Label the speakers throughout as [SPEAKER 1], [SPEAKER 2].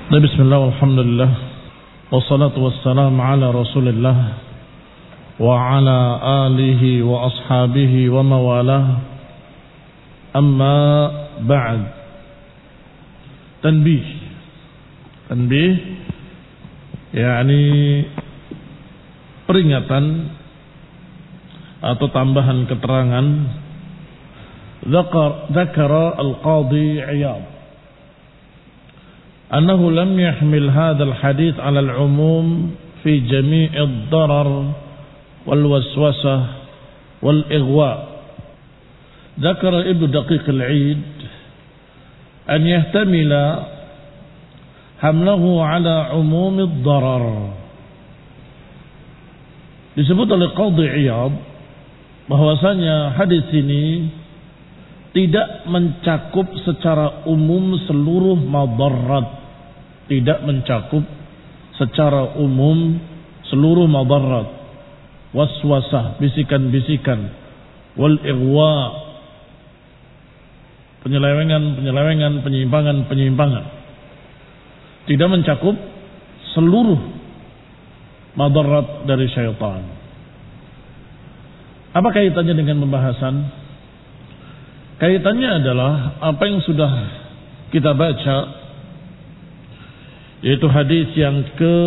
[SPEAKER 1] Bismillah, alhamdulillah, wassalatu wassalamu ala rasulillah wa ala alihi wa ashabihi wa mawalah, amma ba'd. Tanbih yakni peringatan atau tambahan keterangan. Dzakara al-Qadhi Iyad أنه لم يحمل هذا الحديث على العموم في جميع الضرر والوسوسة والإغواء. ذكر ابن دقيق العيد أن يحتمل حمله على عموم الضرر. Disebut oleh Qadhi Iyad bahwasanya hadis ini tidak mencakup secara umum seluruh madarat. Tidak mencakup secara umum seluruh madarat, waswasah, bisikan-bisikan, wal ighwa, penyelewengan, penyimpangan. Tidak mencakup seluruh madarat dari syaitan. Apa kaitannya dengan pembahasan? Kaitannya adalah apa yang sudah kita baca, yaitu hadis yang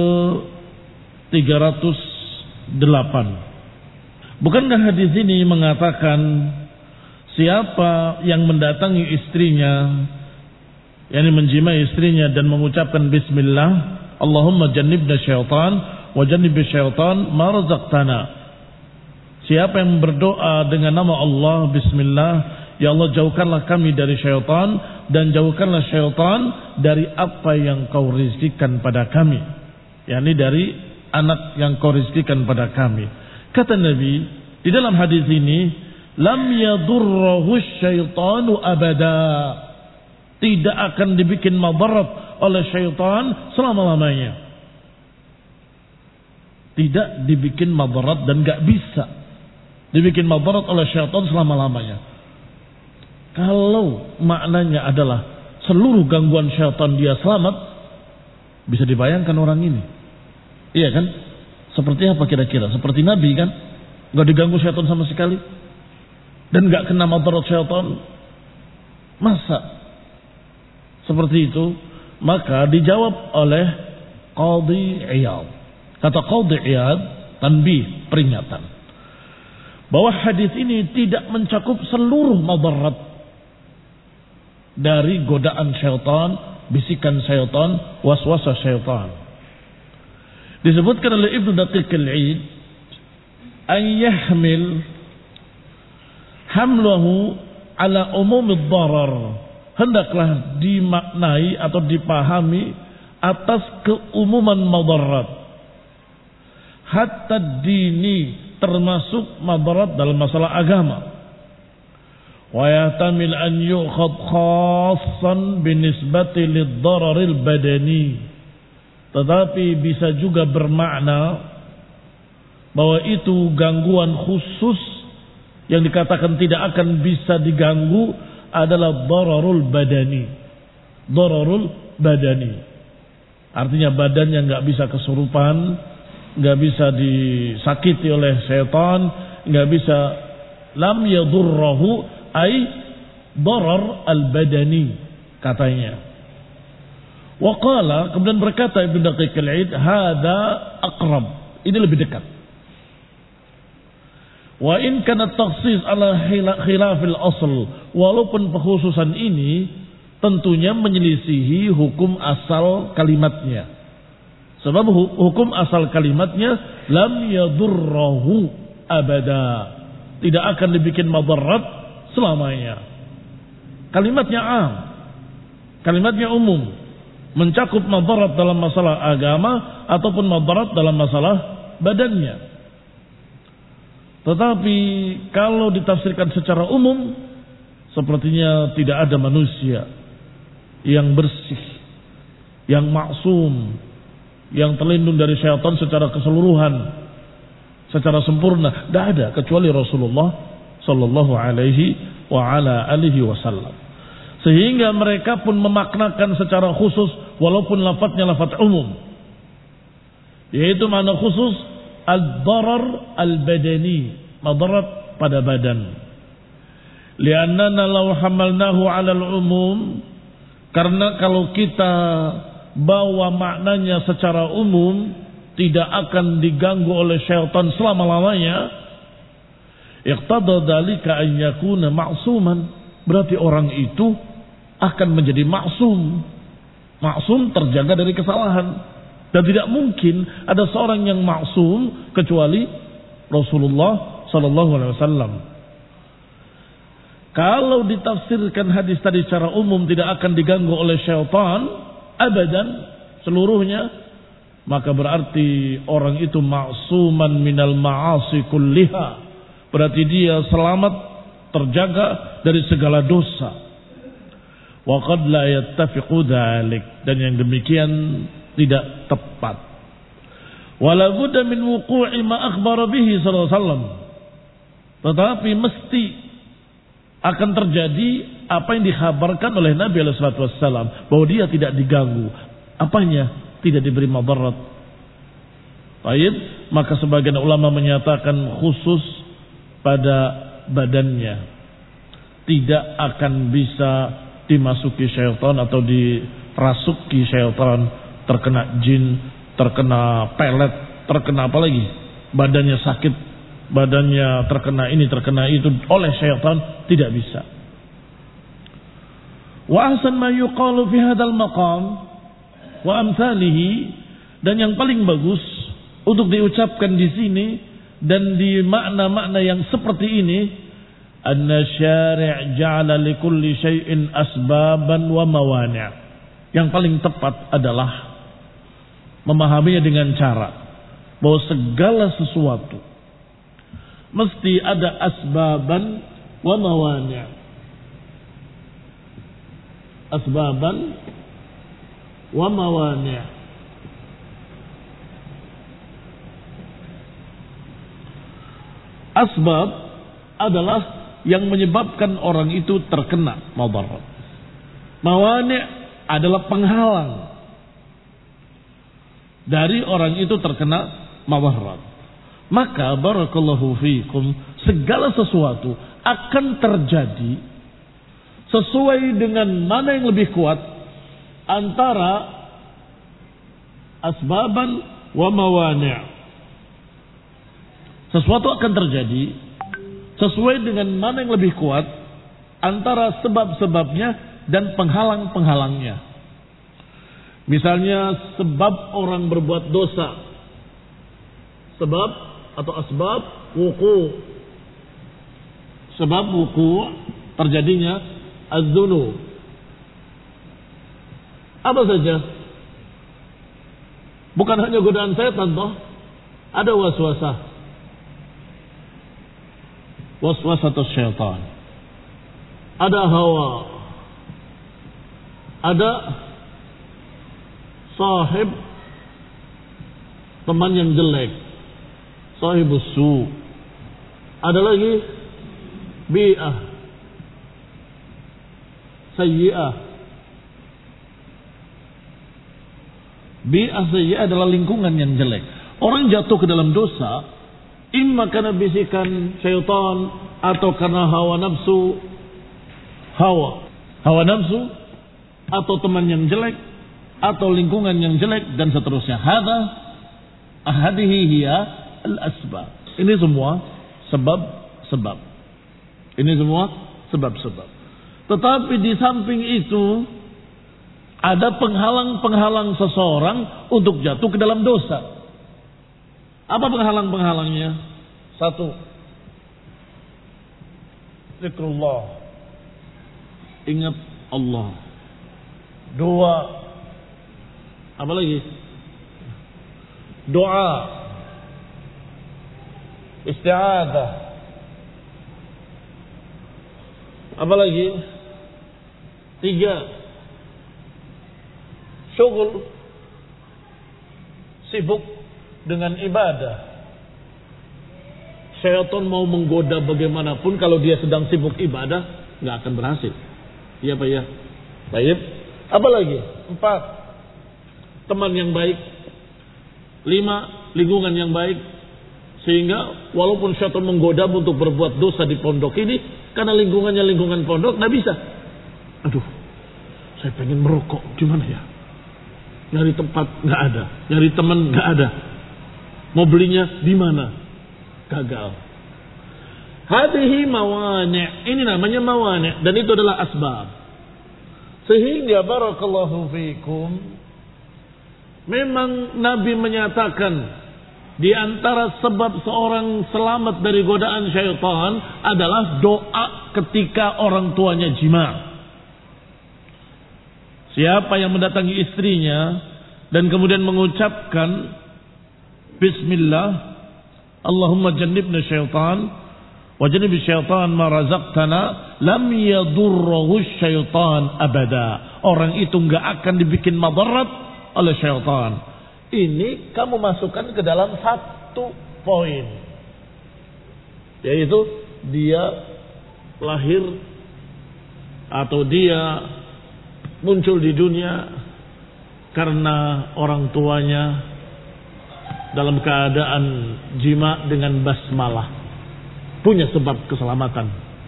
[SPEAKER 1] ke-308. Bukankah hadis ini mengatakan siapa yang mendatangi istrinya, yakni menjimai istrinya dan mengucapkan bismillah, Allahumma jannibna syaitan wa jannibna syaitan ma razaqtana. Siapa yang berdoa dengan nama Allah, bismillah, ya Allah jauhkanlah kami dari syaitan dan jauhkanlah syaitan dari apa yang kau rizkikan pada kami, yakni dari anak yang kau rizkikan pada kami. Kata Nabi di dalam hadis ini, lam yadurruhu syaitanu abada, tidak akan dibikin madarat oleh syaitan selama-lamanya. Tidak dibikin madarat dan gak bisa dibikin madarat oleh syaitan selama-lamanya. Kalau maknanya adalah seluruh gangguan syaitan dia selamat, bisa dibayangkan orang ini. Iya kan? Seperti apa kira-kira? Seperti Nabi kan? Gak diganggu syaitan sama sekali. Dan gak kena madarat syaitan. Masa? Seperti itu. Maka dijawab oleh Qadhi Iyad. Kata Qadhi Iyad, tanbih, peringatan, bahwa hadis ini tidak mencakup seluruh madarat dari godaan syaitan, bisikan syaitan, waswasa syaitan. Disebutkan oleh Ibnu Daqiq al-Id, an yahmil hamlahu ala umum ad-darar, hendaklah dimaknai atau dipahami atas keumuman madarat, hatta dini, termasuk madarat dalam masalah agama. Wa yahtamil an yu'khad khassan binisbati lid-dararil badani, tetapi bisa juga bermakna bahwa itu gangguan khusus yang dikatakan tidak akan bisa diganggu adalah dararul badani. Dararul badani artinya badan yang gak bisa kesurupan, gak bisa disakiti oleh syaitan, gak bisa, lam yadurrahu ay darar al-badani katanya. Wa qala, kemudian berkata Ibnu Daqiq al-Id, hada aqrab, ini lebih dekat. Wa in kana takhsis ala khilafil asl, walaupun pekhususan ini tentunya menyelisihi hukum asal kalimatnya. Sebab hukum asal kalimatnya lam yadurrahu abada, tidak akan dibikin madarat selamanya. Kalimatnya am, kalimatnya umum, mencakup madarat dalam masalah agama ataupun madarat dalam masalah badannya. Tetapi kalau ditafsirkan secara umum, sepertinya tidak ada manusia yang bersih, yang maksum, yang terlindung dari syaitan secara keseluruhan, secara sempurna. Tidak ada kecuali Rasulullah sallallahu alaihi wa ala alihi wasallam. Sehingga mereka pun memaknakan secara khusus walaupun lafadznya lafadz umum, yaitu makna khusus ad-darar al-badani, madarat pada badan. Li'annana law hamalnahu 'ala al-umum, karena kalau kita bawa maknanya secara umum, tidak akan diganggu oleh syaitan selama-lamanya. Iqtada dzalika an yakuna ma'suman, berarti orang itu akan menjadi maksum. Maksum terjaga dari kesalahan. Dan tidak mungkin ada seorang yang maksum kecuali Rasulullah sallallahu alaihi wasallam. Kalau ditafsirkan hadis tadi secara umum tidak akan diganggu oleh syaitan abadan seluruhnya, maka berarti orang itu ma'suman minal ma'asi kulliha. Berarti dia selamat, terjaga dari segala dosa. Wa qad la yattafiqu dzalik, dan yang demikian tidak tepat. Wala budda min wuqu'i ma akhbara bihi sallallahu alaihi wasallam. Tetapi mesti akan terjadi apa yang dikhabarkan oleh Nabi alaihi salatu wasallam, bahwa dia tidak diganggu. Apanya? Tidak diberi madarat. Baik, maka sebagian ulama menyatakan khusus pada badannya, tidak akan bisa dimasuki syaitan atau dirasuki syaitan, terkena jin, terkena pelet, terkena apa lagi, badannya sakit, badannya terkena ini, terkena itu oleh syaitan, tidak bisa. Wa ahsan ma yuqalu fi hadzal maqam wa amsalihi, dan yang paling bagus untuk diucapkan di sini dan di makna-makna yang seperti ini, anna syari' ja'ala likulli syai'in asbaban wa mawani'. Yang paling tepat adalah memahaminya dengan cara bahwa segala sesuatu mesti ada asbaban wa mawani'. Asbaban wa mawani'. Asbab adalah yang menyebabkan orang itu terkena madarat. Mawani' adalah penghalang dari orang itu terkena madarat. Maka barakallahu fiikum, segala sesuatu akan terjadi sesuai dengan mana yang lebih kuat antara asbaban wa mawani'. Sesuatu akan terjadi sesuai dengan mana yang lebih kuat antara sebab-sebabnya dan penghalang-penghalangnya. Misalnya sebab orang berbuat dosa, sebab atau asbab wuku, sebab wuku terjadinya az-dzunub. Apa saja? Bukan hanya godaan setan toh, ada waswasah. Waswasatus syaitan, ada hawa, ada sahib, teman yang jelek, sahibus su, ada lagi bi'ah, sayyi'ah. Bi'ah sayyi'ah adalah lingkungan yang jelek. Orang jatuh ke dalam dosa imma karena bisikan syaitan atau karena hawa nafsu, hawa nafsu, atau teman yang jelek, atau lingkungan yang jelek, dan seterusnya. Hadihi hiya al-asbab. Ini semua sebab-sebab. Ini semua sebab-sebab. Tetapi di samping itu ada penghalang-penghalang seseorang untuk jatuh ke dalam dosa. Apa penghalang-penghalangnya? Satu, zikrullah, ingat Allah. Dua, apa lagi? Doa, isti'adzah. Apa lagi? Tiga, syughul, sibuk dengan ibadah. Syaitan mau menggoda bagaimanapun, kalau dia sedang sibuk ibadah nggak akan berhasil. Iya Pak ya. Baik. Apa lagi? 4, teman yang baik. 5, lingkungan yang baik. Sehingga walaupun syaitan menggoda untuk berbuat dosa di pondok ini, karena lingkungannya lingkungan pondok, nggak bisa. Aduh, saya pengen merokok, gimana ya? Nyari tempat nggak ada, nyari teman nggak ada. Mau belinya di mana? Gagal. Hadhihi mawani', ini namanya mawani', dan itu adalah asbab. Sehingga barakallahu fiikum, memang Nabi menyatakan di antara sebab seorang selamat dari godaan syaitan adalah doa ketika orang tuanya jima. Siapa yang mendatangi istrinya dan kemudian mengucapkan Bismillah, Allahumma jannibna syaitan wa jannib syaitan ma razaqtana, lam yadurruhu syaitan abada. Orang itu enggak akan dibikin madarat oleh syaitan. Ini kamu masukkan ke dalam satu poin, yaitu dia lahir atau dia muncul di dunia karena orang tuanya dalam keadaan jima dengan basmalah, punya sebab keselamatan.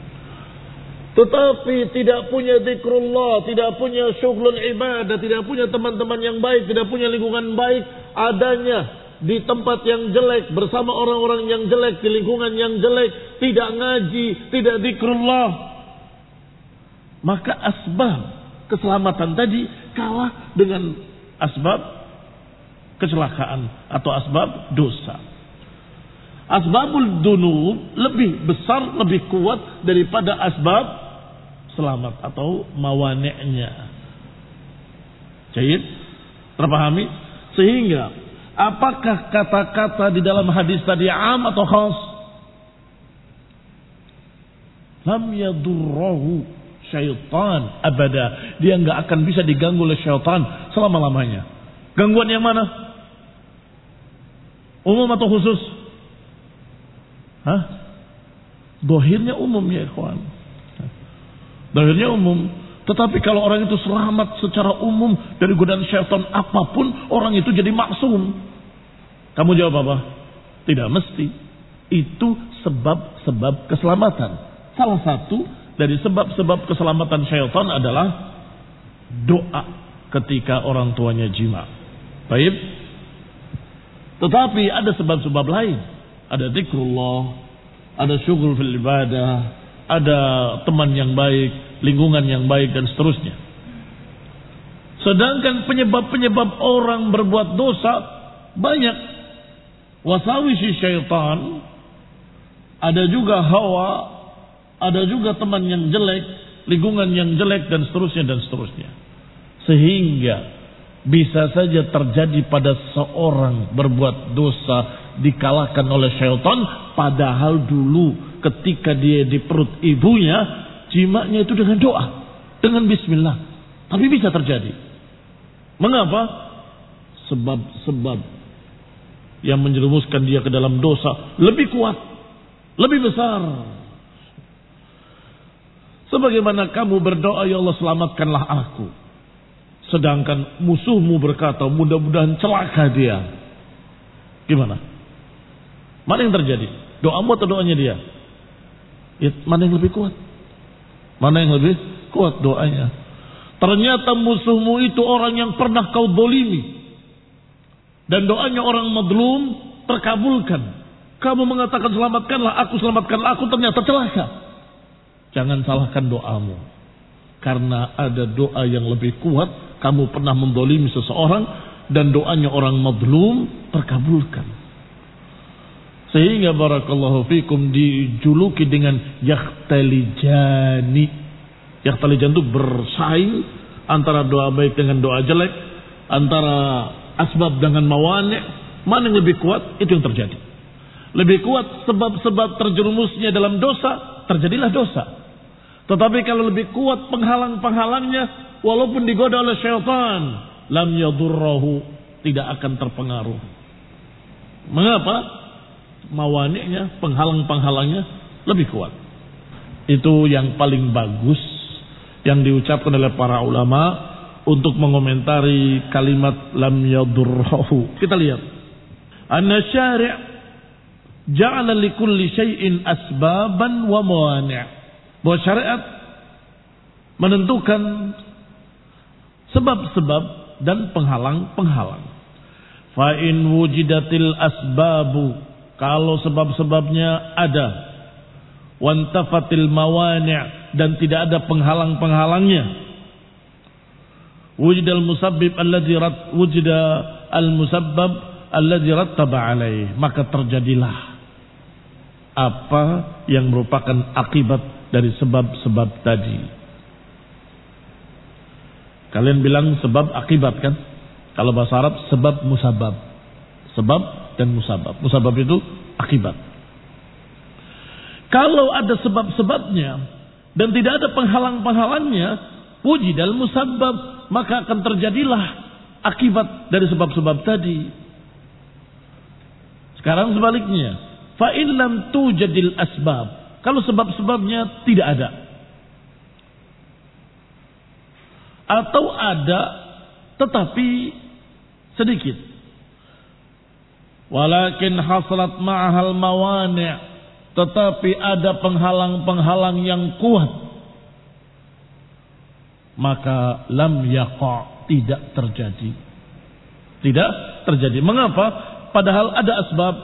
[SPEAKER 1] Tetapi tidak punya zikrullah, tidak punya syughlul ibadah, tidak punya teman-teman yang baik, tidak punya lingkungan baik, adanya di tempat yang jelek, bersama orang-orang yang jelek, di lingkungan yang jelek, tidak ngaji, tidak zikrullah, maka asbab keselamatan tadi kalah dengan asbab kecelakaan atau asbab dosa. Asbabul dunub lebih besar, lebih kuat daripada asbab selamat atau mawani'nya. Jayid, terpahami? Sehingga apakah kata-kata di dalam hadis tadi am atau khas? Lam yadurruhu syaitan abada. Dia enggak akan bisa diganggu oleh syaitan selama-lamanya. Gangguan yang mana? Umum atau khusus? Dohirnya umum ya ikhwan. Dohirnya umum. Tetapi kalau orang itu selamat secara umum dari godaan syaitan apapun, orang itu jadi maksum. Kamu jawab apa? Tidak mesti. Itu sebab-sebab keselamatan. Salah satu dari sebab-sebab keselamatan syaitan adalah doa ketika orang tuanya jima. Baik. Tetapi ada sebab-sebab lain. Ada zikrullah, ada syughul fil ibadah, ada teman yang baik, lingkungan yang baik, dan seterusnya. Sedangkan penyebab-penyebab orang berbuat dosa banyak. Wasawisi syaitan, ada juga hawa, ada juga teman yang jelek, lingkungan yang jelek, dan seterusnya dan seterusnya. Sehingga bisa saja terjadi pada seorang berbuat dosa dikalahkan oleh syaitan, padahal dulu ketika dia di perut ibunya jimanya itu dengan doa, dengan bismillah. Tapi bisa terjadi. Mengapa? Sebab-sebab yang menjerumuskan dia ke dalam dosa lebih kuat, lebih besar. Sebagaimana kamu berdoa, ya Allah selamatkanlah aku, sedangkan musuhmu berkata mudah-mudahan celaka dia. Gimana? Mana yang terjadi? Doamu atau doanya dia? Ya, mana yang lebih kuat? Mana yang lebih kuat doanya? Ternyata musuhmu itu orang yang pernah kau dolimi, dan doanya orang madlum terkabulkan. Kamu mengatakan selamatkanlah aku, ternyata celaka. Jangan salahkan doamu, karena ada doa yang lebih kuat. Kamu pernah mendolimi seseorang dan doanya orang madlum terkabulkan. Sehingga barakallahu fikum dijuluki dengan yakhtalijani. Yakhtalijan itu bersaing antara doa baik dengan doa jelek, antara asbab dengan mawani'. Mana yang lebih kuat, itu yang terjadi. Lebih kuat sebab-sebab terjerumusnya dalam dosa, terjadilah dosa. Tetapi kalau lebih kuat penghalang-penghalangnya, walaupun digoda oleh syaitan, lam yadurruhu, tidak akan terpengaruh. Mengapa? Mawani'nya, penghalang-penghalangnya lebih kuat. Itu yang paling bagus yang diucapkan oleh para ulama untuk mengomentari kalimat lam yadurruhu. Kita lihat. Anna syari' ja'ala likulli syai'in asbaban wa mawani'. Bahwa syariat menentukan sebab-sebab dan penghalang-penghalang. Fa in wujidatil asbabu, kalau sebab-sebabnya ada, wantafatil mawani' dan tidak ada penghalang-penghalangnya, wujidal musabbib alladzi wujida al musabbab alladzi rattaba alaih, maka terjadilah apa yang merupakan akibat dari sebab-sebab tadi. Kalian bilang sebab akibat kan? Kalau bahasa Arab sebab musabab. Sebab dan musabab. Musabab itu akibat. Kalau ada sebab-sebabnya dan tidak ada penghalang-penghalangnya, wujidal musabbab, maka akan terjadilah akibat dari sebab-sebab tadi. Sekarang sebaliknya, fa in lam tujadil asbab, kalau sebab-sebabnya tidak ada, atau ada tetapi sedikit, walakin hasalat ma'ahal mawani', tetapi ada penghalang-penghalang yang kuat, maka lam yaqa', tidak terjadi. Tidak terjadi. Mengapa? Padahal ada asbab.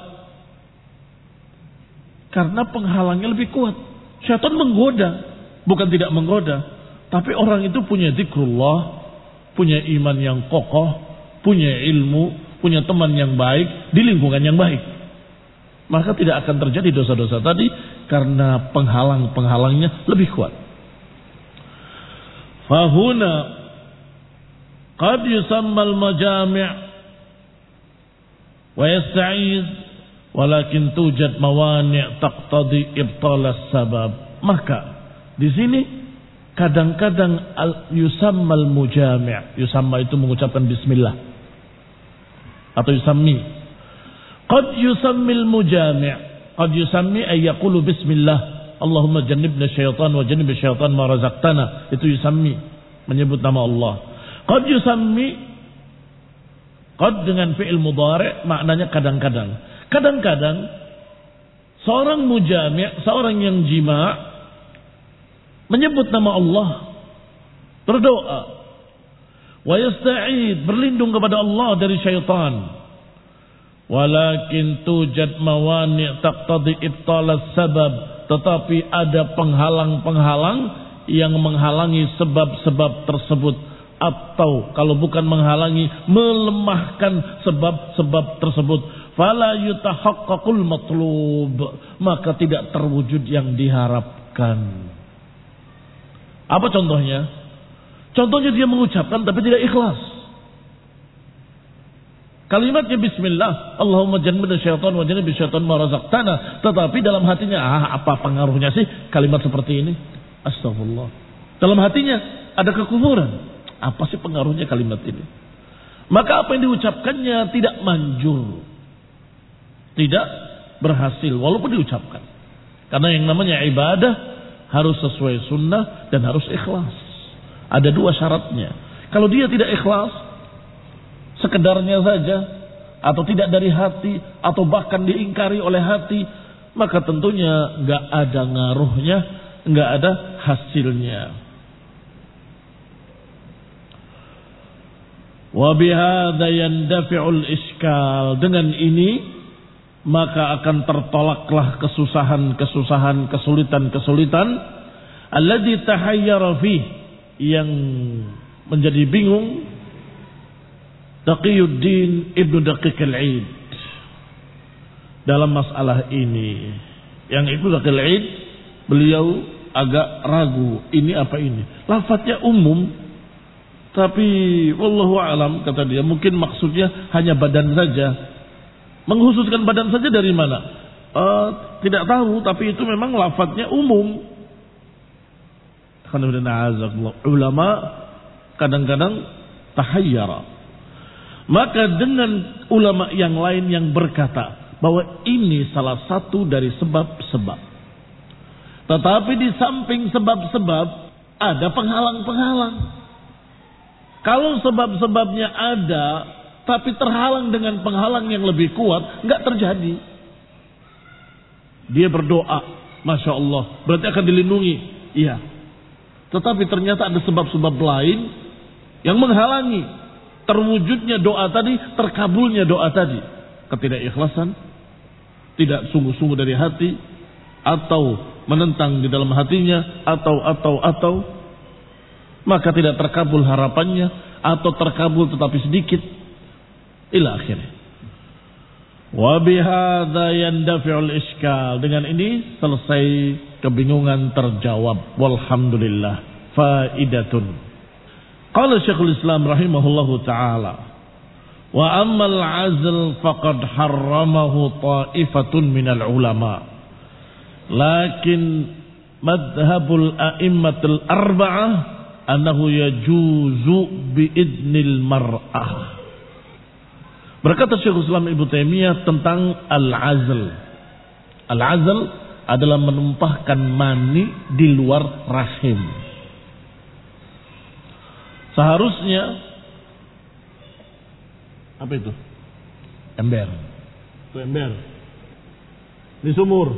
[SPEAKER 1] Karena penghalangnya lebih kuat. Syaitan menggoda, bukan tidak menggoda, tapi orang itu punya zikrullah, punya iman yang kokoh, punya ilmu, punya teman yang baik, di lingkungan yang baik. Maka tidak akan terjadi dosa-dosa tadi karena penghalang-penghalangnya lebih kuat. Fahuna qad yusamma al-majami' wa yasta'iz walakin tujad mawani' taqtadi ibtal as-sabab. Maka di sini kadang-kadang yusamma al-mujami', yusamma itu mengucapkan bismillah atau yusammi. Qad yusammi al-mujami', qad yusammi ay yaqulu bismillah, Allahumma jannibna syaitan wa jannib syaitan ma razaqtana. Itu yusammi, menyebut nama Allah. Qad yusammi, qad dengan fi'il mudhari' maknanya kadang-kadang. Kadang-kadang seorang mujami', seorang yang jima' menyebut nama Allah, berdoa, wa yasta'id, berlindung kepada Allah dari syaitan. Walakin tujad mawani' taqtadi ibtalas sabab, tetapi ada penghalang-penghalang yang menghalangi sebab-sebab tersebut, atau kalau bukan menghalangi, melemahkan sebab-sebab tersebut. Fala yutahaqqaqul matlub, maka tidak terwujud yang diharapkan. Apa contohnya? Contohnya dia mengucapkan tapi tidak ikhlas. Kalimatnya bismillah, Allahumma jannibna syaitan wa jannib syaitan ma razaqtana, tetapi dalam hatinya, apa pengaruhnya sih kalimat seperti ini? Astagfirullah. Dalam hatinya ada kekufuran. Apa sih pengaruhnya kalimat ini? Maka apa yang diucapkannya tidak manjur, tidak berhasil walaupun diucapkan. Karena yang namanya ibadah harus sesuai sunnah dan harus ikhlas. Ada dua syaratnya. Kalau dia tidak ikhlas, sekedarnya saja, atau tidak dari hati, atau bahkan diingkari oleh hati, maka tentunya nggak ada ngaruhnya, nggak ada hasilnya. Wa bihadza yandafi'ul iskal, dengan ini maka akan tertolaklah kesusahan-kesusahan, kesulitan-kesulitan, alladzi tahayyara fih, yang menjadi bingung Taqiyuddin Ibnu Daqiq al-Aid dalam masalah ini. Yang Ibnu Daqiq al-Aid, beliau agak ragu, ini apa ini? Lafadznya umum, tapi wallahu alam, kata dia, mungkin maksudnya hanya badan saja. Mengkhususkan badan saja dari mana? Tidak tahu, tapi itu memang lafadznya umum. Ulama kadang-kadang tahayyara. Maka dengan ulama yang lain yang berkata bahwa ini salah satu dari sebab-sebab. Tetapi di samping sebab-sebab ada penghalang-penghalang. Kalau sebab-sebabnya ada, tapi terhalang dengan penghalang yang lebih kuat, nggak terjadi. Dia berdoa, Masya Allah, berarti akan dilindungi. Iya. Tetapi ternyata ada sebab-sebab lain yang menghalangi terwujudnya doa tadi, terkabulnya doa tadi. Ketidakikhlasan, tidak sungguh-sungguh dari hati, atau menentang di dalam hatinya, atau maka tidak terkabul harapannya, atau terkabul tetapi sedikit, ila akhirnya. Wa bihadza yandafi'ul iskal. Dengan ini selesai kebingungan terjawab. Walhamdulillah. Faidatun. Qala Syekhul Islam rahimahullahu taala, wa ammal 'azl faqad harramahu ta'ifatun minal ulama. Lakin madhhabul a'immatul arba'ah annahu yajuzu biidnil mar'ah. Berkata Syekhul Islam Ibnu Taimiyah tentang al-azl. Al-azl adalah menumpahkan mani di luar rahim. Seharusnya apa itu? Ember. Itu ember. Di sumur.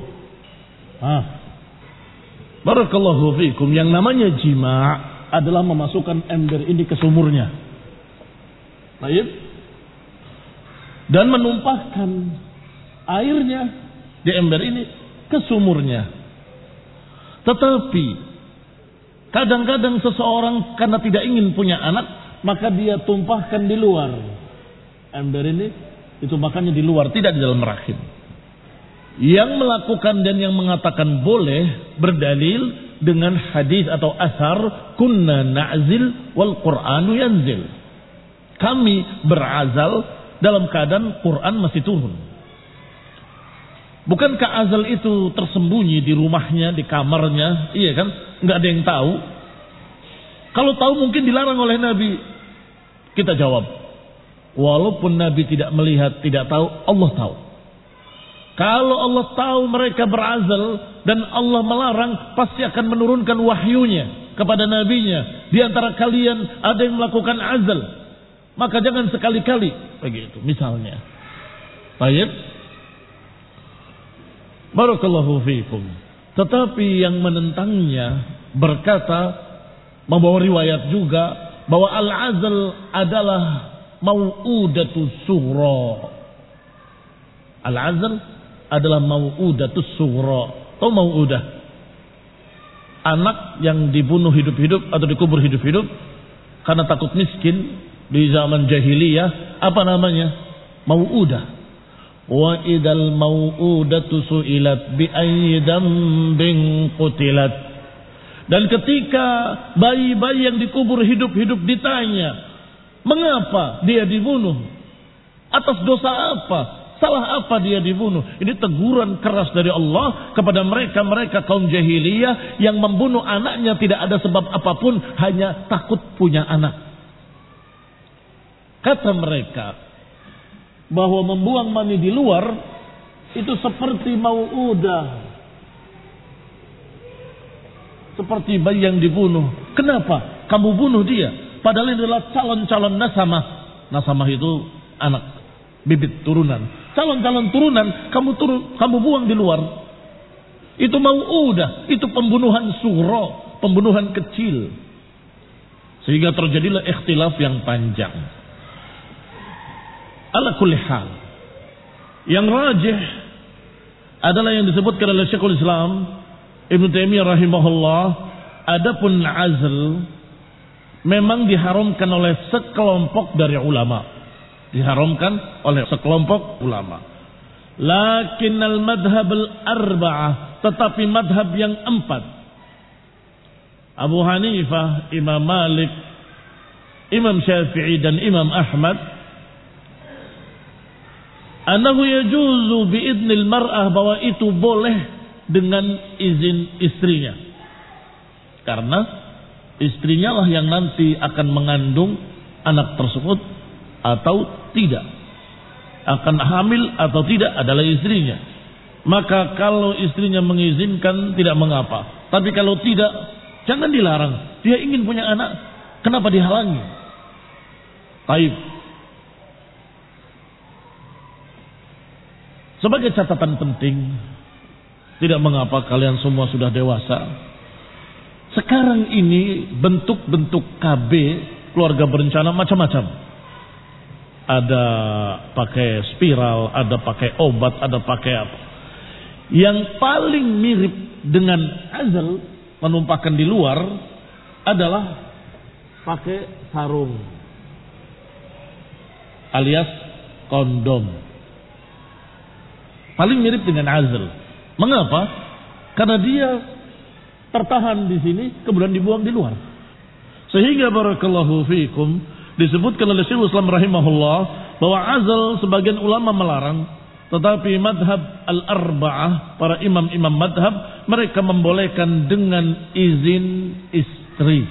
[SPEAKER 1] Barakallahu fiikum. Yang namanya jima' adalah memasukkan ember ini ke sumurnya. Baik. Dan menumpahkan airnya di ember ini ke sumurnya. Tetapi kadang-kadang seseorang karena tidak ingin punya anak, maka dia tumpahkan di luar. Ember ini ditumpahkannya di luar, tidak di dalam rahim. Yang melakukan dan yang mengatakan boleh berdalil dengan hadis atau asar, kunna na'zil wal Qur'anu yanzil. Kami berazal dalam keadaan Quran masih turun. Bukankah azal itu tersembunyi di rumahnya, di kamarnya? Iya kan? Nggak ada yang tahu. Kalau tahu mungkin dilarang oleh Nabi. Kita jawab, walaupun Nabi tidak melihat, tidak tahu, Allah tahu. Kalau Allah tahu mereka berazal dan Allah melarang, pasti akan menurunkan wahyunya kepada nabinya. Di antara kalian ada yang melakukan azal, maka jangan sekali-kali begitu misalnya. Baik. Barakallahu fiikum. Tetapi yang menentangnya berkata, membawa riwayat juga bahwa al-azl adalah mau'udatus sughra. Al-azl adalah mau'udatus sughra. Atau mau'udah, anak yang dibunuh hidup-hidup atau dikubur hidup-hidup karena takut miskin. Di zaman jahiliyah apa namanya? Mau'udah. Wa idal mau'udatu su'ilat bi ayyi dambin qutilat. Dan ketika bayi-bayi yang dikubur hidup-hidup ditanya, mengapa dia dibunuh? Atas dosa apa? Salah apa dia dibunuh? Ini teguran keras dari Allah kepada mereka kaum jahiliyah yang membunuh anaknya tidak ada sebab apapun, hanya takut punya anak. Kata mereka bahwa membuang mani di luar itu seperti mau'udah, seperti bayi yang dibunuh. Kenapa kamu bunuh dia? Padahal ini adalah calon-calon nasamah. Nasamah itu anak, bibit turunan. Calon-calon turunan kamu buang di luar. Itu mau'udah, itu pembunuhan sughra, pembunuhan kecil. Sehingga terjadilah ikhtilaf yang panjang. Ala kulli hal, yang rajih adalah yang disebutkan oleh Syekhul Islam Ibnu Taimiyah rahimahullah. Adapun azl memang diharamkan oleh sekelompok dari ulama. Diharamkan oleh sekelompok ulama. Lakinnal madhhab al-arba'ah, tetapi madhab yang empat, Abu Hanifah, Imam Malik, Imam Syafi'i dan Imam Ahmad, annahu yajuzu biidnil mar'ah, bahwa itu boleh dengan izin istrinya. Karena istrinya lah yang nanti akan mengandung anak tersebut atau tidak. Akan hamil atau tidak adalah istrinya. Maka kalau istrinya mengizinkan tidak mengapa. Tapi kalau tidak, jangan dilarang. Dia ingin punya anak, kenapa dihalangi? Taib. Sebagai catatan penting, tidak mengapa kalian semua sudah dewasa. Sekarang ini bentuk-bentuk KB keluarga berencana macam-macam. Ada pakai spiral, ada pakai obat, ada pakai apa. Yang paling mirip dengan azal, menumpahkan di luar, adalah pakai sarung alias kondom. Paling mirip dengan azal. Mengapa? Karena dia tertahan di sini, kemudian dibuang di luar. Sehingga barakallahu fiikum, disebutkan oleh Syekhul Islam rahimahullah bahwa azal sebagian ulama melarang, tetapi madhab al-arba'ah, para imam-imam madhab, mereka membolehkan dengan izin istri.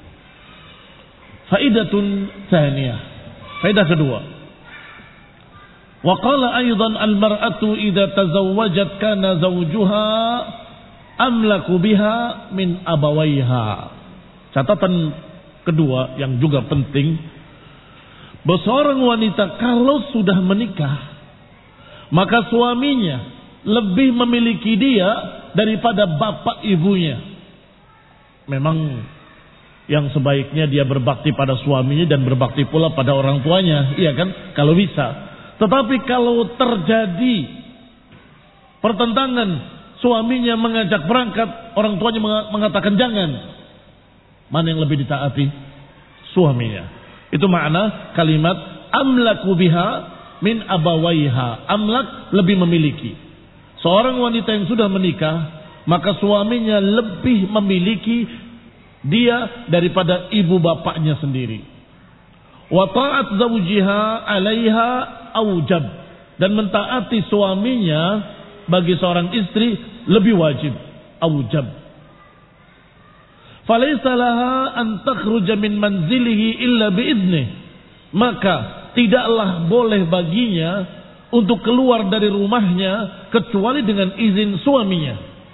[SPEAKER 1] Faidatun tsaniyah. Faidah kedua. Wa qala aidan al-mar'atu idza tazawwajat kana zawjuha amlaku biha min abawaiha. Catatan kedua yang juga penting, bahwa seorang wanita kalau sudah menikah, maka suaminya lebih memiliki dia daripada bapak ibunya. Memang yang sebaiknya dia berbakti pada suaminya dan berbakti pula pada orang tuanya, iya kan? Kalau bisa. Tetapi kalau terjadi pertentangan, suaminya mengajak berangkat, orang tuanya mengatakan jangan, mana yang lebih ditaati? Suaminya. Itu makna kalimat amlaku biha min abawaiha. Amlak, lebih memiliki. Seorang wanita yang sudah menikah, maka suaminya lebih memiliki dia daripada ibu bapaknya sendiri. Wa ta'at zawjiha 'alaiha aujab, dan mentaati suaminya bagi seorang istri lebih wajib, aujab. Falaysa laha an takhruja min manzilihi illa bi'idnih, maka tidaklah boleh baginya untuk keluar dari rumahnya kecuali dengan izin suaminya.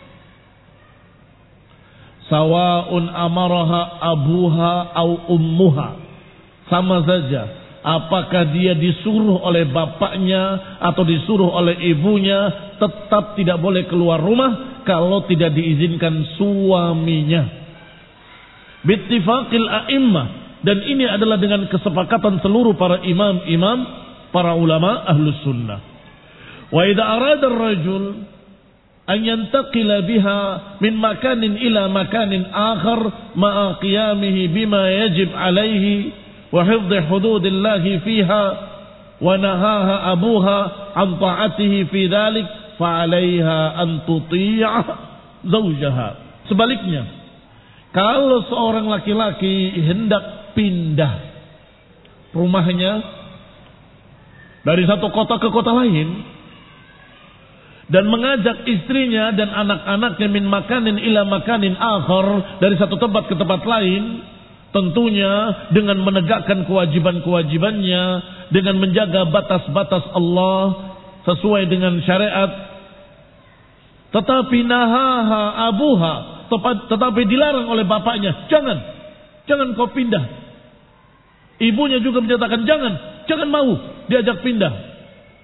[SPEAKER 1] Sawa'un amaraha abuha au ummuha, sama saja apakah dia disuruh oleh bapaknya atau disuruh oleh ibunya, tetap tidak boleh keluar rumah kalau tidak diizinkan suaminya. Bittifaqil a'immah, dan ini adalah dengan kesepakatan seluruh para imam-imam, para ulama ahlus sunnah. Wa idza arada ar-rajul an yantaqila biha min makanin ila makanin akhar ma'a qiyamihi bima yajib alaihi wa hifdhi hududillahi fiha wa nahaha abuha an ta'atihi fi dhalik fa 'alaiha an tuti'a zawjaha. Sebaliknya, kalau seorang laki-laki hendak pindah rumahnya dari satu kota ke kota lain dan mengajak istrinya dan anak-anaknya min makanin ila makanin akhar, dari satu tempat ke tempat lain, tentunya dengan menegakkan kewajiban-kewajibannya, dengan menjaga batas-batas Allah sesuai dengan syariat. Tetapi nahaha abuha, tetapi dilarang oleh bapaknya, jangan kau pindah. Ibunya juga menyatakan jangan mau diajak pindah.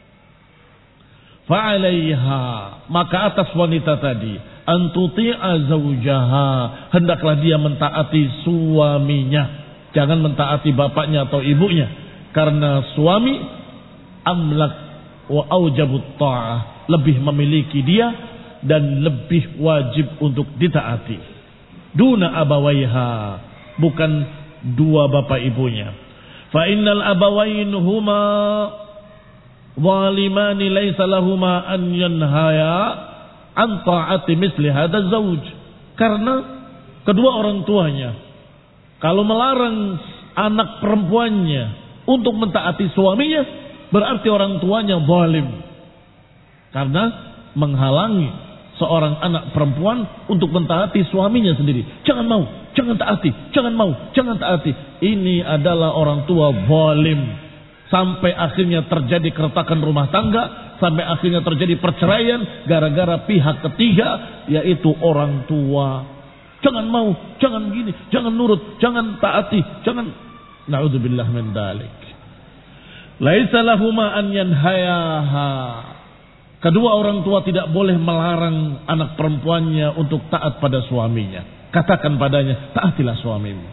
[SPEAKER 1] Fa'alaiha, maka atas wanita tadi, antuti'a zawjaha, hendaklah dia mentaati suaminya, jangan mentaati bapaknya atau ibunya, karena suami amlak wa aujabut ta'ah, lebih memiliki dia dan lebih wajib untuk ditaati. Duna abawaiha, bukan dua bapak ibunya. Fa innal abawain huma zalimani laysa lahuma an yanhaya an ta'ati misli hadha zawj, karena kedua orang tuanya kalau melarang anak perempuannya untuk mentaati suaminya, berarti orang tuanya zalim, karena menghalangi seorang anak perempuan untuk mentaati suaminya sendiri. Jangan mau, jangan taati, jangan mau, jangan taati. Ini adalah orang tua zalim, sampai akhirnya terjadi keretakan rumah tangga, sampai akhirnya terjadi perceraian gara-gara pihak ketiga, yaitu orang tua. Jangan mau, jangan gini, jangan nurut, jangan taati, jangan. Na'udzubillah min dzalik. Laisa lahuma an yanhayaha. Kedua orang tua tidak boleh melarang anak perempuannya untuk taat pada suaminya. Katakan padanya, taatilah suamimu.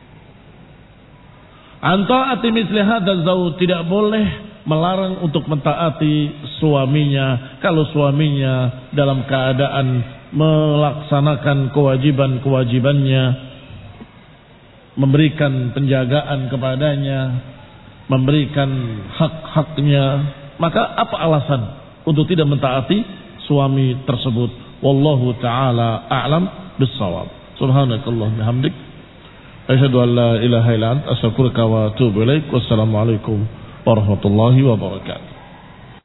[SPEAKER 1] Antaati misli hadzal zawj, tidak boleh melarang untuk mentaati suaminya kalau suaminya dalam keadaan melaksanakan kewajiban-kewajibannya, memberikan penjagaan kepadanya, memberikan hak-haknya, maka apa alasan untuk tidak mentaati suami tersebut? Wallahu taala a'lam bissawab. Subhanakallah bihamdik, asyhadu an la ilaha illa anta, astaghfiruka wa atubu ilaik. Wassalamualaikum warahmatullahi wabarakatuh.